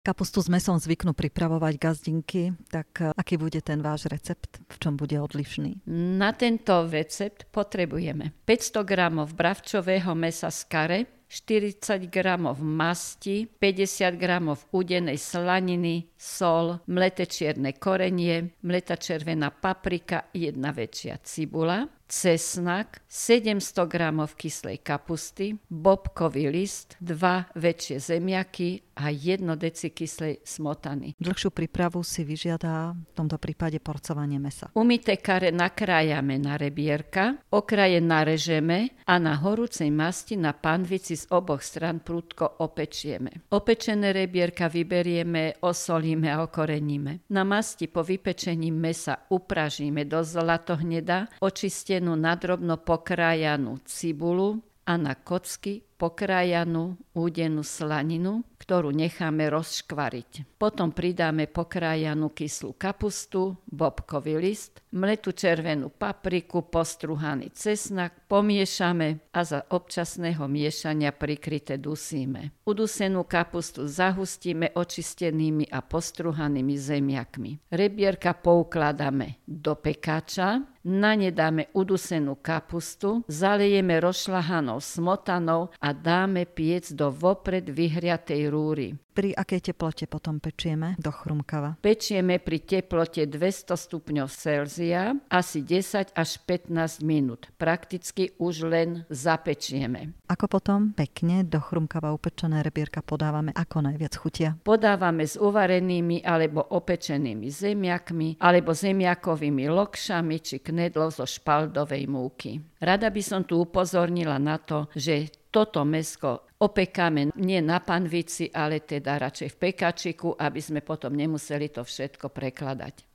Kapustu s mesom zvyknú pripravovať gazdinky, tak aký bude ten váš recept? V čom bude odlišný? Na tento recept potrebujeme 500 g bravčového mäsa z kare, 40 g masti, 50 g udenej slaniny, sol, mleté čierne korenie, mletá červená paprika, 1 väčšia cibula, cesnak, 700 g kyslej kapusty, bobkový list, 2 väčšie zemiaky a 1 deci kyslej smotany. Dlhšiu prípravu si vyžiada v tomto prípade porcovanie mäsa. Umyté kare nakrájame na rebierka, okraje narežeme a na horúcej masti na panvici z oboch strán prudko opečieme. Opečené rebierka vyberieme, osolíme a okoreníme. Na masti po vypečení mäsa upražíme do zlatohneda očistenú nadrobno pokrájanú cibulu a na kocky pokrájanú údenú slaninu, ktorú necháme rozškvariť. Potom pridáme pokrájanú kyslú kapustu, bobkový list, mletú červenú papriku, postruhaný cesnak, pomiešame a za občasného miešania prikryté dusíme. Udusenú kapustu zahustíme očistenými a postruhanými zemiakmi. Rebierka poukladáme do pekáča, na ne dáme udusenú kapustu, zalejeme rozšľahanou smotanou a dáme piec do vopred vyhriatej rúry. Pri akej teplote potom pečieme do chrumkava? Pečieme pri teplote 200 stupňov Celzia asi 10 až 15 minút. Prakticky už len zapečieme. Ako potom pekne do chrumkava upečené rebierka podávame, ako najviac chutia? Podávame s uvarenými alebo opečenými zemiakmi alebo zemiakovými lokšami či knedlou zo špaldovej múky. Rada by som tu upozornila na to, že toto mäsko opekáme nie na panvici, ale teda radšej v pekačiku, aby sme potom nemuseli to všetko prekladať.